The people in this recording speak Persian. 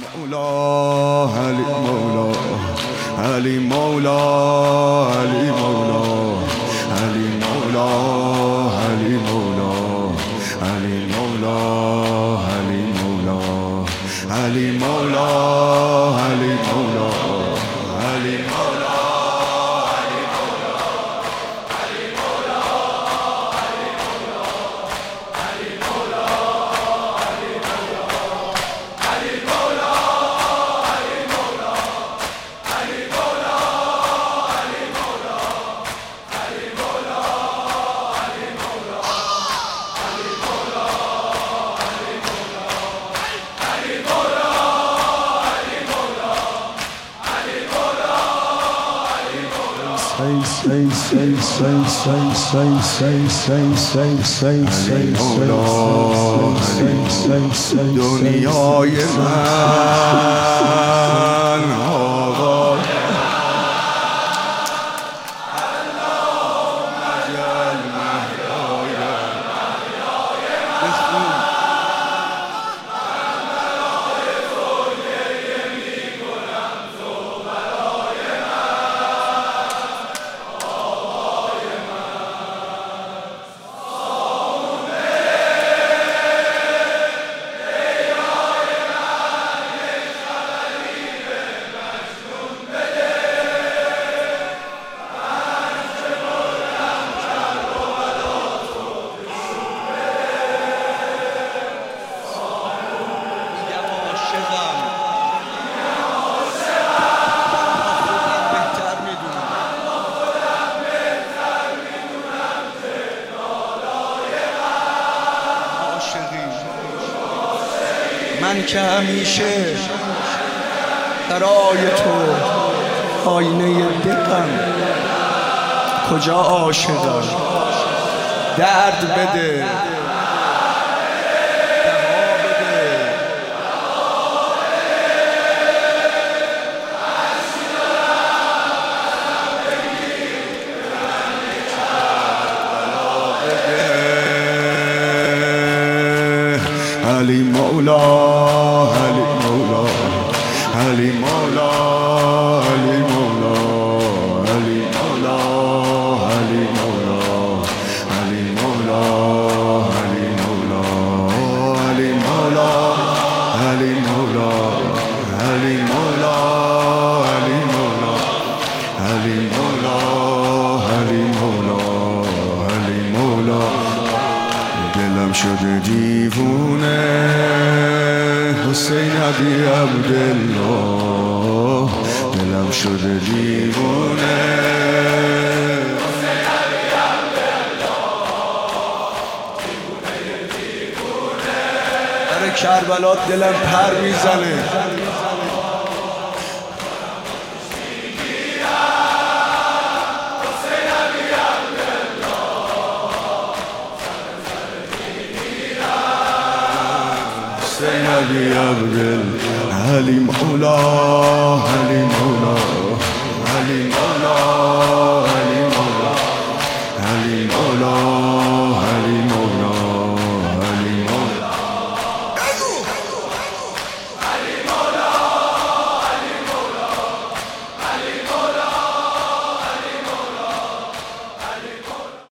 مولا علی مولا علی مولا علی مولا علی مولا علی مولا علی مولا علی مولا علی مولا علی مولا علی مولا دنیای من آقا من که همیشه برای تو آینه دلم، کجا عاشقم درد بده دوا بده. علی مولا علی مولا علی مولا علی مولا علی مولا علی مولا علی مولا علی مولا علی مولا علی مولا علی مولا علی مولا علی مولا علی مولا علی مولا دلم شده دیوونه حسین عبی عبدالله، دلم شده دیوونه حسین عبی عبدالله، در کربلا دلم پر میزنه. علی عبدالله علی مولا علی مولا علی مولا